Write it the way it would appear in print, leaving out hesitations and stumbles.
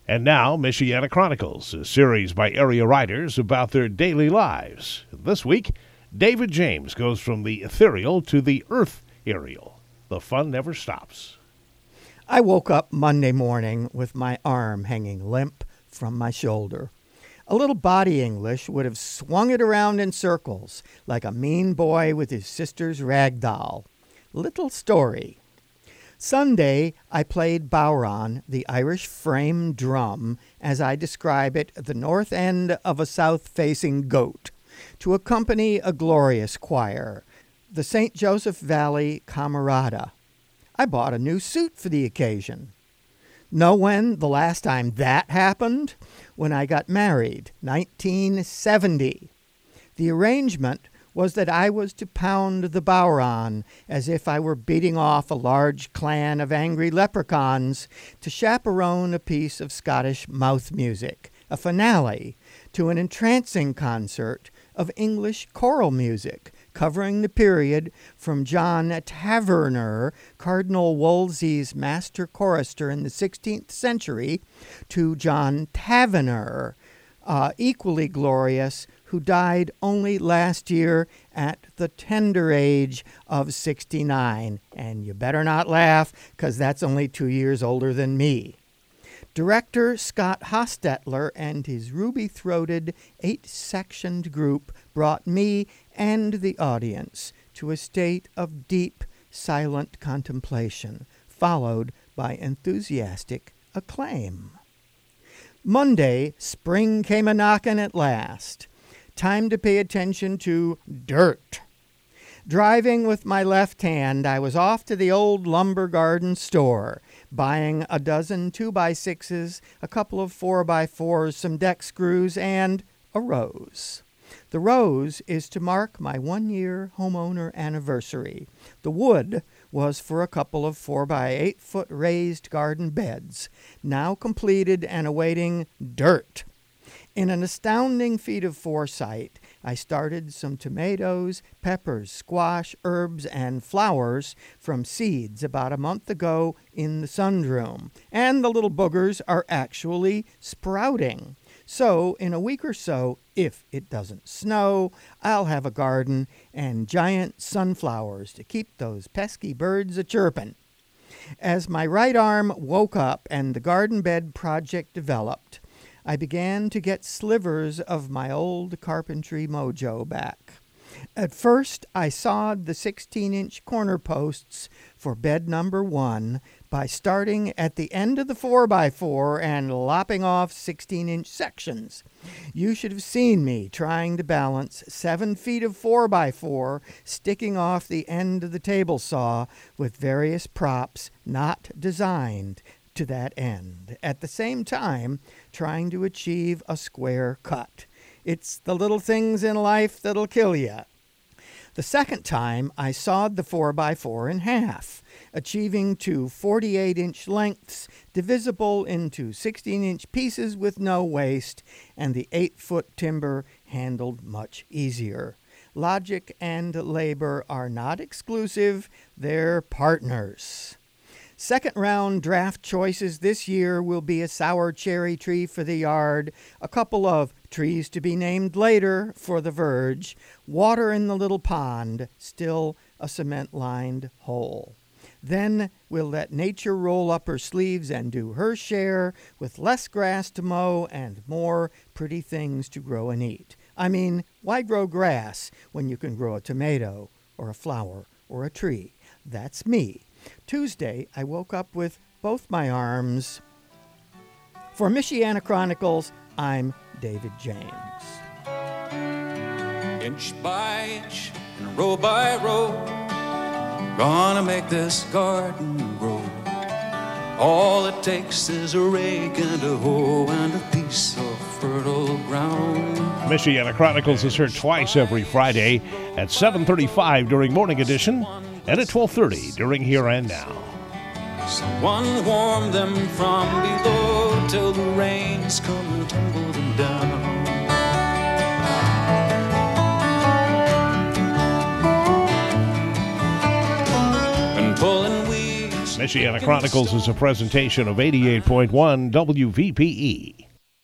And now, Michiana Chronicles, a series by area writers about their daily lives. This week, David James goes from the ethereal to the earth-aerial. The fun never stops. I woke up Monday morning with my arm hanging limp from my shoulder. A little body English would have swung it around in circles like a mean boy with his sister's rag doll. Little story. Sunday, I played Bowron, the Irish frame drum, as I describe it, the north end of a south-facing goat, to accompany a glorious choir, the St. Joseph Valley Camerata. I bought a new suit for the occasion. Know when the last time that happened? When I got married, 1970. The arrangement was that I was to pound the Bowron as if I were beating off a large clan of angry leprechauns to chaperone a piece of Scottish mouth music, a finale to an entrancing concert of English choral music covering the period from John Taverner, Cardinal Wolsey's master chorister in the 16th century, to John Tavener, equally glorious, who died only last year at the tender age of 69. And you better not laugh, because that's only 2 years older than me. Director Scott Hostetler and his ruby-throated, 8-sectioned group brought me and the audience to a state of deep, silent contemplation, followed by enthusiastic acclaim. Monday, spring came a-knockin' at last. Time to pay attention to dirt. Driving with my left hand, I was off to the old lumber garden store, buying a dozen 2x6s, a couple of 4x4s, some deck screws, and a rose. The rose is to mark my 1-year homeowner anniversary. The wood was for a couple of 4x8-foot raised garden beds, now completed and awaiting dirt. In an astounding feat of foresight, I started some tomatoes, peppers, squash, herbs, and flowers from seeds about a month ago in the sunroom, and the little boogers are actually sprouting. So, in a week or so, if it doesn't snow, I'll have a garden and giant sunflowers to keep those pesky birds a-chirpin'. As my right arm woke up and the garden bed project developed, I began to get slivers of my old carpentry mojo back. At first, I sawed the 16-inch corner posts for bed number 1 by starting at the end of the 4x4 and lopping off 16-inch sections. You should have seen me trying to balance 7 feet of 4x4 sticking off the end of the table saw with various props not designed to that end, at the same time trying to achieve a square cut. It's the little things in life that'll kill you. The second time, I sawed the 4x4 in half, achieving 2 48-inch lengths divisible into 16-inch pieces with no waste, and the 8-foot timber handled much easier. Logic and labor are not exclusive, they're partners. Second round draft choices this year will be a sour cherry tree for the yard, a couple of trees to be named later for the verge, water in the little pond, still a cement-lined hole. Then we'll let nature roll up her sleeves and do her share with less grass to mow and more pretty things to grow and eat. I mean, why grow grass when you can grow a tomato or a flower or a tree? That's me. Tuesday, I woke up with both my arms. For Michiana Chronicles, I'm David James. Inch by inch and row by row, gonna make this garden grow. All it takes is a rake and a hoe and a piece of fertile ground. Michiana Chronicles is heard twice every Friday at 7:35 during Morning Edition and at 12:30 during Here and Now. Someone warm them from below till the rains come and tumble them down. And pulling weeds Michiana Chronicles is a presentation of 88.1 WVPE.